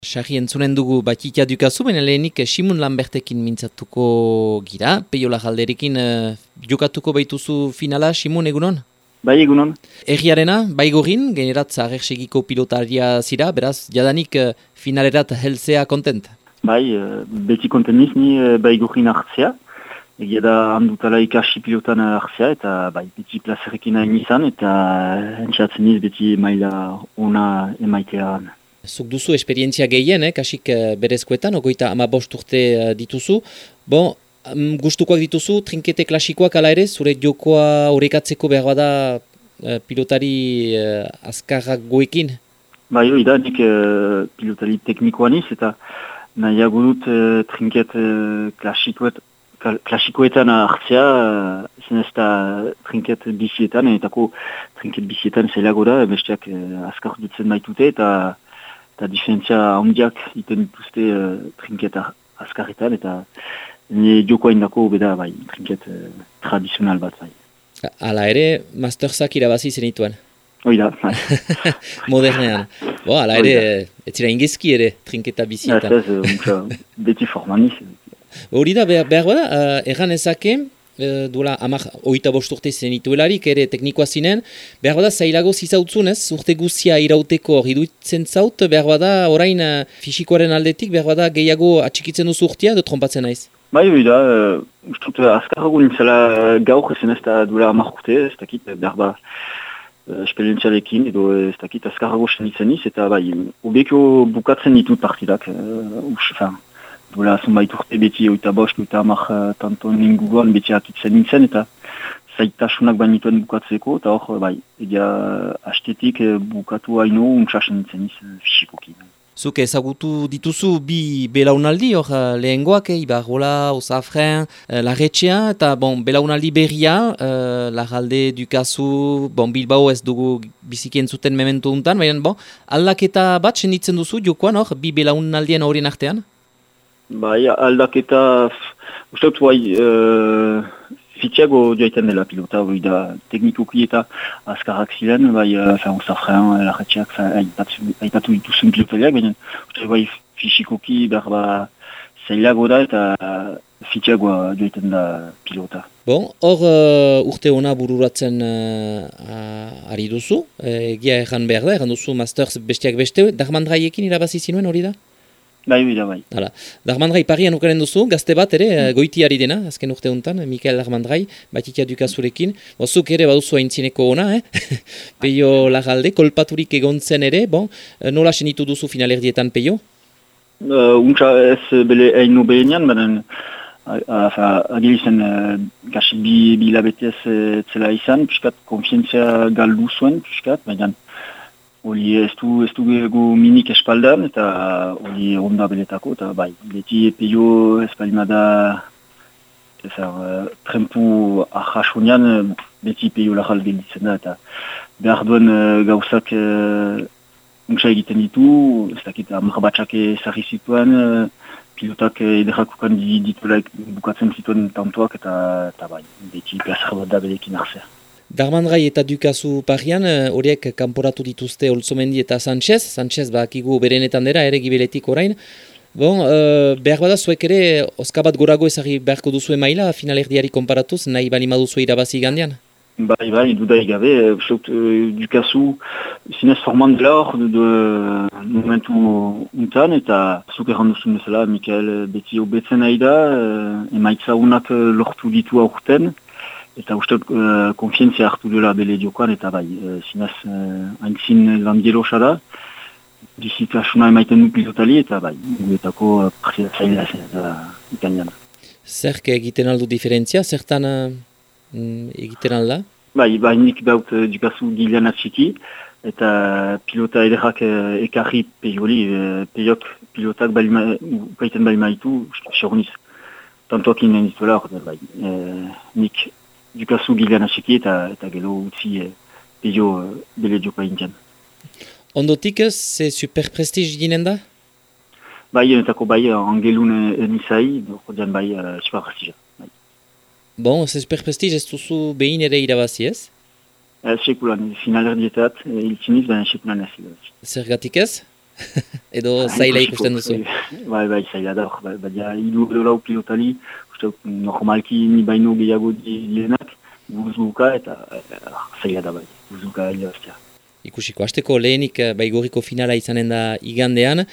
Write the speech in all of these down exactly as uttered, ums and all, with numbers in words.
Sarri entzunen dugu Batitia dukazu, baina lehenik Simun Lambertekin mintzatuko gira. Peio Lajalderekin uh, jokatuko baituzu finala, Simun, egunon? Bai, egunon. Erriarena, baigorin, generat zahersegiko pilotaria zira, beraz, jadanik uh, finalerat helzea kontent? Bai, uh, beti kontent niz ni uh, baigorin hartzea. Egia da handutala ikasi pilotan hartzea, eta bai, beti plazerekin hain izan, eta entzatzen niz beti maila ona emaitean. Zuk duzu esperientzia gehien, eh, kasik uh, berezkoetan, ogoita ama bost urte uh, dituzu. Bon, um, gustukoak dituzu, trinkete klasikoak ala ere, zure jokoa horrekatzeko behar bada uh, pilotari uh, azkarrak goekin? Bai, hori da, nik uh, pilotari teknikoa niz, eta nahiago dut uh, trinket uh, klasikoet, klasikoetan hartzea, uh, zen ez da trinket bizietan, etako trinket bizietan zailago da, besteak uh, azkar dutzen baitute, eta eta diferentzia handiak iten dituzte uh, trinket azkarretan, eta ne jokoa indako beda bai, trinket uh, tradizional bat bai. Hala ere, Mastersak irabazi zenituen. Hoi da, bai. Modernean. Bo, hala ere, ez zira ingezki ere, trinketa bizietan. Ez ez, beti formaniz. Hori da, behar bada, uh, erran ezake, uh, duela amak oita bost urte zenituelarik, ere teknikoa zinen, behar bada zailago zizautzun ez, urte guzia irauteko iruditzen zaut, behar bada orain uh, fisikoaren aldetik, behar bada gehiago atxikitzen duzu urtea, edo trompatzen naiz? Bai, hori da, uh, ustut azkarrago nintzela gaur ezen ez da duela amak urte, ez dakit, behar bada uh, esperientzialekin, edo ez dakit azkarrago senitzen niz, eta bai, ubeko bukatzen ditut partidak, uh, us, fin, duela zonbait urte beti oita bost, oita amak uh, tanto ninguan beti akitzen nintzen, eta zaitasunak bainituen bukatzeko, eta hor, bai, egia hastetik uh, bukatu haino untsasen nintzen niz uh, fisikoki. Zuk ezagutu dituzu bi belaunaldi, hor lehengoak, eh, Ibarrola, Osafren, eh, Larretxea, eta bon, belaunaldi berria, eh, Lajalde, Dukazu, bon, Bilbao ez dugu bizikien zuten memento untan, baina bon, aldaketa bat senditzen duzu jokoan, hor, bi belaunaldien horien artean? Bai, aldaketa, uste dut, bai, uh, fitxiago joaiten dela pilota, hori da teknikoki eta azkarrak ziren, bai, uh, Osafren, Larretxeak, aipatu dituzen pilotariak, baina uste bai, fisikoki behar ba zailago da eta fitxiagoa joaiten da pilota. Bon, hor uh, urte hona bururatzen uh, ari duzu, egia uh, erran behar da, erran duzu Masters besteak beste, Darmandraiekin irabazi zinuen hori da? Bai, bai, bai. Hala, Darmandrai parian ukaren duzu, gazte bat ere, mm. goitiari dena, azken urte honetan, Mikael Darmandrai, Batitia dukazurekin. Bozuk ere baduzu haintzineko ona, eh? Peio Lajalde, kolpaturik egontzen ere, bon, nola senitu duzu finalerdietan, Peio? Uh, Untsa ez bele haino behenian, baden, agilizen uh, gasi bi, bi labetez uh, zela izan, piskat konfientzia galdu zuen, piskat, baina Oli ez du, ez du ego minik espaldan, eta oli ronda beletako, eta bai, beti Peio espalimada ezar, uh, trempu ahasunian, beti Peio Lajalde ditzen da, eta behar duen uh, gauzak uh, untsa egiten ditu, ez dakit amar batxak ezarri zituen, uh, pilotak ederrakukan dituela bukatzen zituen tantoak, eta, eta bai, beti plazar bat da belekin hartzea. Darmandrai eta Dukazu parian, horiek kanporatu dituzte Olzomendi eta Sanchez, Sanchez bakigu berenetan dira, ere gibeletik orain. Bon, uh, behar bada zuek ere, oska bat gorago ezagri beharko duzue maila, finalerdiari konparatuz, nahi bali maduzue irabazi gandian? Bai, bai, duda egabe, uh, Dukazu zinez forman dela hor, de, de momentu untan, eta zuk erran duzun bezala, Mikael, beti obetzen nahi da, uh, emaitza unak uh, lortu ditu aurten, eta uste uh, konfientzia hartu dela bele diokoan, eta bai, uh, zinez uh, haintzin landielosa da, dizitasuna emaiten du pilotali, eta bai, guetako uh, parzidatzailea zen, eta ikanian. Zerk egiten aldu diferentzia, zertan uh, egiten alda? Bai, bai, nik baut uh, Dukazu gilean atxiki, eta pilota ederrak uh, ekarri peioli, uh, peiok pilotak ukaiten bali maitu, xorniz, tantoak inen dituela, bai, uh, nik Dukazu gilean atxiki eta, eta gero utzi eh, Peio eh, bele diokoa intian. Ondotik, ze super prestige ginen da? Bai, entako bai, angelun nizai, ordean bai, uh, super prestige. Bai. Bon, ze super prestige ez duzu behin ere irabazi ez? Ez sekulan, finalerdietat, hiltziniz, baina sekulan ez. Zergatik ez? Edo zaila ikusten duzu? Bai, bai, zaila da, bai, bai, hiru edo lau pilotari, uste, normalki ni baino gehiago dienak, guzuka eta zaila da bai, guzuka irabaztea. Ikusiko, hasteko lehenik Baigorriko finala izanen da igandean,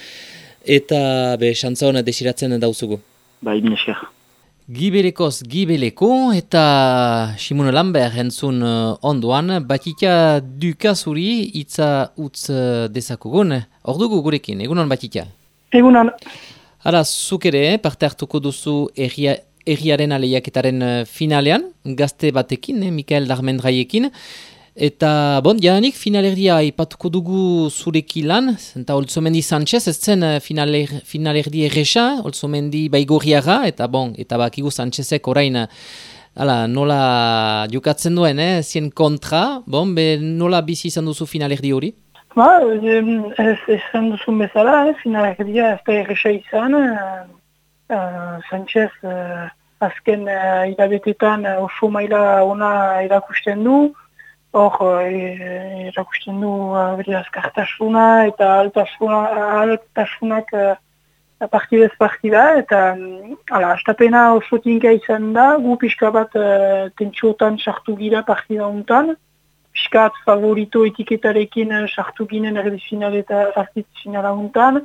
eta be, xantza hona desiratzen dauzugu. Bai, bin esker. Gibelekoz gibeleko eta Simon Lambert entzun uh, ondoan, Batitia Dukazuri itza utz uh, dezakugun. Ordugu gurekin, egunon Batitia? Egunon. Hala, zuk ere, parte hartuko duzu erria, erriaren aleiaketaren uh, finalean, gazte batekin, eh, Mikael Darmendraiekin. Eta, bon, jadanik finalerdia ipatuko dugu zurekilan, eta Olzomendi Sanchez, ez zen finaler, finalerdi erresa, Olzomendi Baigorriaga, eta bon, eta bakigu Sanchezek orain, ala, nola jokatzen duen, eh, zien kontra, bon, be, nola bizi izan duzu finalerdi hori? Ba, ez izan duzun bezala, eh, finalerdia ez da erresa izan, uh, uh, Sanchez uh, azken uh, ilabetetan uh, oso maila ona erakusten du, hor, erakusten du bere azkartasuna eta altasuna, altasunak uh, partidez partida, eta ala, astapena oso tinka izan da, gu pixka bat uh, tentsiotan sartu gira partida hontan, pixkat favorito etiketarekin sartu ginen erdi final eta artiz finala hontan,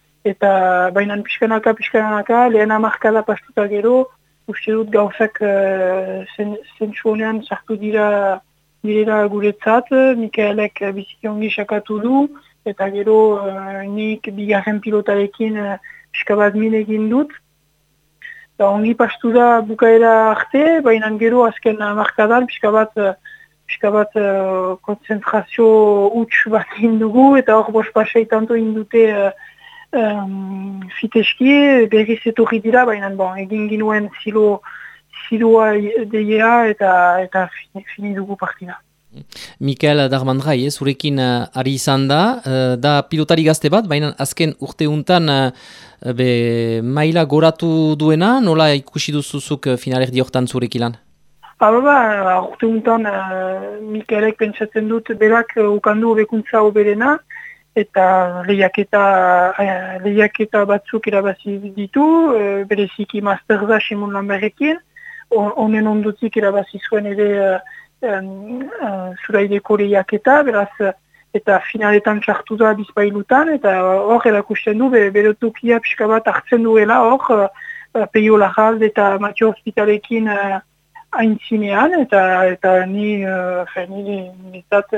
eta bainan pixkanaka, pixkanaka, lehena markada pastuta gero, uste dut gauzak uh, zentsu honean sartu dira direla guretzat, Mikaelek biziki ongi sakatu du, eta gero uh, nik bigarren pilotarekin uh, piskabat min egin dut. Da ongi pastu da bukaera arte, baina gero azken uh, markadan piskabat, uh, piskabat uh, konzentrazio huts bat egin dugu, eta hor bost pasai tanto egin dute uh, um, fiteski, berriz etorri dira, baina bon, egin ginuen zilo zilua deia eta eta fini dugu partida. Mikael Darmendrai, eh, zurekin uh, ari izan da, uh, da pilotari gazte bat, baina azken urte untan uh, be, maila goratu duena, nola ikusi duzuzuk uh, finalerdi hortan zurekilan? Aba ba, urte untan uh, Mikaelek pentsatzen dut berak uh, ukandu hobekuntza hoberena, eta lehiaketa, uh, lehiaketa batzuk irabazi ditu, uh, bereziki Masterza Simon Lambertekin, honen ondotik irabazi zuen ere uh, um, uh, zuraideko lehiaketa, beraz, uh, eta finaletan txartu da bizpailutan, eta hor erakusten du, be, berotukia pixka bat hartzen duela hor, uh, Peio Larralde eta Matio Hospitalekin uh, aintzinean, eta, eta ni, uh, fe, ni, niretzat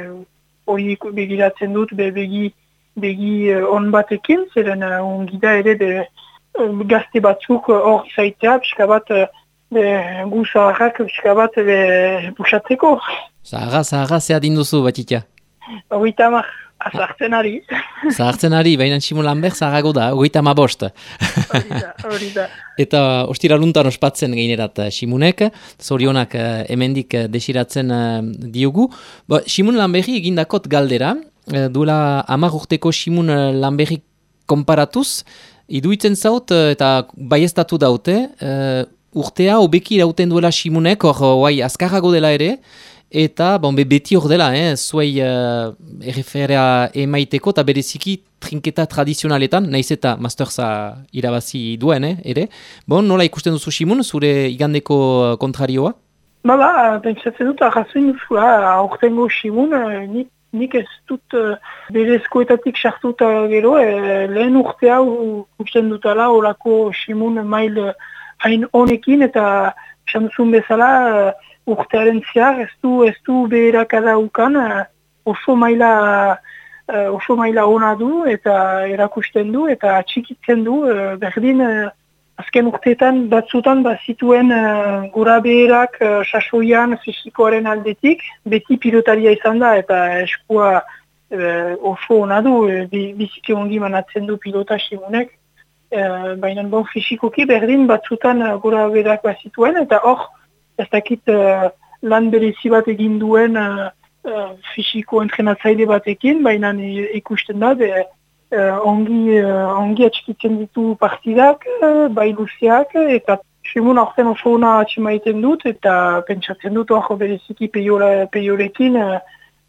hori uh, begiratzen dut, be, begi, begi uh, on batekin, zeren uh, ongi da ere be, uh, gazte batzuk hor uh, izaitea, pixka bat uh, gu zaharrak pixka bat busatzeko. Zaharra, zaharra, zea dinduzu, Batitia? Ogeita mar, azartzen ari. Zahartzen ari, baina Simon Lambert zaharrago da, ogeita ma bost. Hori da. Eta ostira luntan ospatzen gainerat Simonek, zorionak hemendik desiratzen diogu. Ba, Simon Lamberti egindakot galdera, duela hamar urteko Simon Lamberti konparatuz, iduitzen zaut eta baiestatu daute, urtea hobeki irauten duela Simonek, hor guai azkarrago dela ere, eta bon, be, beti hor dela, eh, zuei uh, erreferea emaiteko, eta bereziki trinketa tradizionaletan, naiz eta Masterza irabazi duen, eh, ere. Bon, nola ikusten duzu Simon, zure igandeko kontrarioa? Ba, ba, pentsatzen dut, arrazoin duzula, aurtengo Simon, nik, nik ez dut uh, berezkoetatik sartuta gero, eh, lehen urtea ikusten dutala, horako Simon mail hain honekin, eta xantzun bezala uh, urtearen zehar, ez du, ez du beherakada ukan, uh, oso maila uh, oso maila ona du, eta erakusten du, eta atxikitzen du, uh, berdin, uh, azken urteetan batzutan bazituen uh, gora beherak uh, sasoian fizikoaren aldetik, beti pilotaria izan da, eta eskua uh, oso ona du, uh, biziki ongi manatzen du pilota Simonek, Uh, baina bon fizikoki berdin batzutan uh, gora berak bazituen, eta hor, ez dakit uh, lan berezi bat egin duen uh, uh, fiziko entrenatzaile batekin, baina ikusten da, be, uh, ongi, uh, ongi atxikitzen ditu partidak, uh, bai luzeak, eta Simon aurten oso ona atximaiten dut, eta pentsatzen dut hor bereziki peiorekin uh,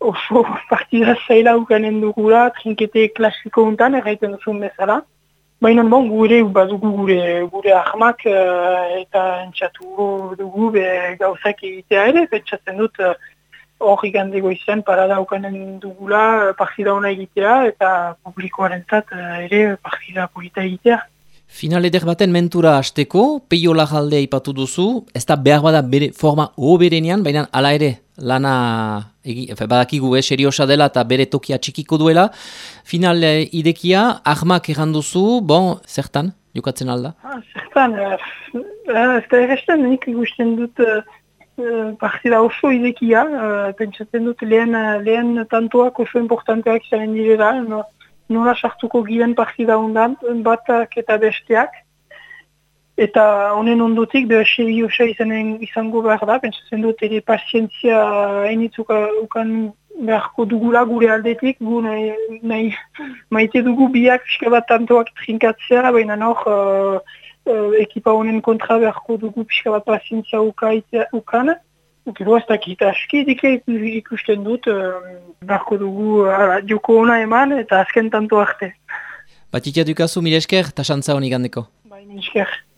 oso partida zaila ukanen dugula, trinkete klasiko untan, erraiten duzun bezala. Baina bon, gure badugu gure, gure ahmak uh, eta entxatu dugu be gauzak egitea ere, pentsatzen dut hor uh, igandego izan parada ukanen dugula partida ona egitea eta publikoarentzat uh, ere partida polita egitea. Final eder baten mentura hasteko, Peio Larralde ipatu duzu, ez da behar bada bere forma hoberenean, baina hala ere, lana egi, efe, badakigu eh, seriosa dela eta bere tokia txikiko duela. Final eh, idekia, ahmak egan duzu, bon, zertan, jokatzen alda? Ah, zertan, uh, ez da erresten, nik ikusten dut uh, partida oso idekia, uh, pentsatzen dut lehen, lehen tantoak oso importanteak izan direla, no? Nola sartuko giren partida ondan, batak eta besteak. Eta honen ondotik, beha seriosa izanen izango behar da, pentsatzen dut ere pazientzia hainitzuka ukan beharko dugula gure aldetik, gu nahi, nahi maite dugu biak pixka bat tantoak trinkatzea, baina hor uh, uh, ekipa honen kontra beharko dugu pixka bat pazientzia ukan. Gero ez dakit aski ikusten dut, beharko dugu ala, joko ona eman eta azken tanto arte. Batitia dukazu, mire esker, eta xantza honik handeko. Bai, mire esker.